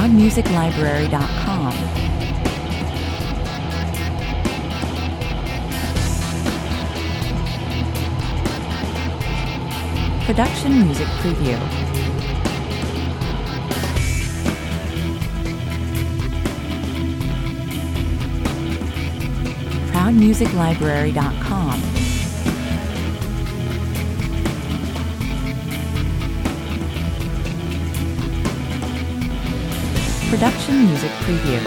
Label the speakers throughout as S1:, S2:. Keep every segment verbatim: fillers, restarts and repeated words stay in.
S1: proud music library dot com. Production Music Preview. proud music library dot com. Production Music Preview.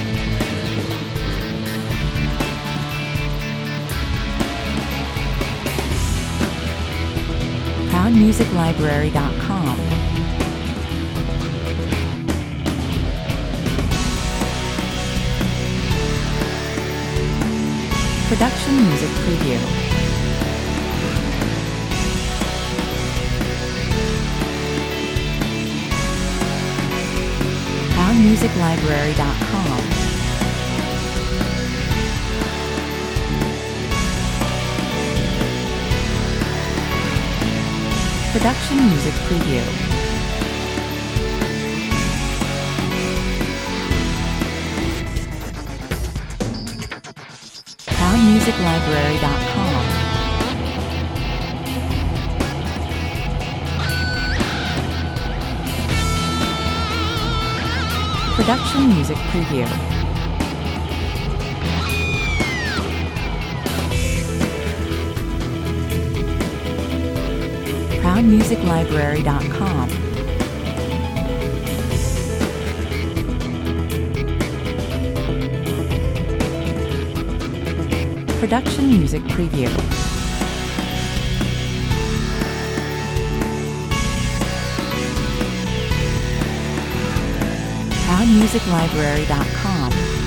S1: proud music library dot com. Production Music Preview. proud music library dot com. Production Music Preview. proud music library dot com. Production Music Preview. proud music library dot com. Production Music Preview. proud music library dot com.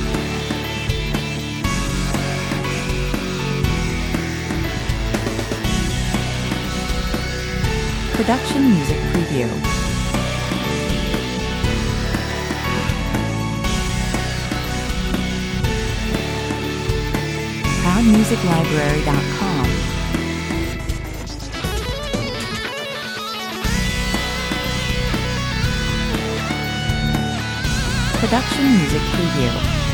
S1: Production Music Preview. proud music library dot com. Production Music Preview.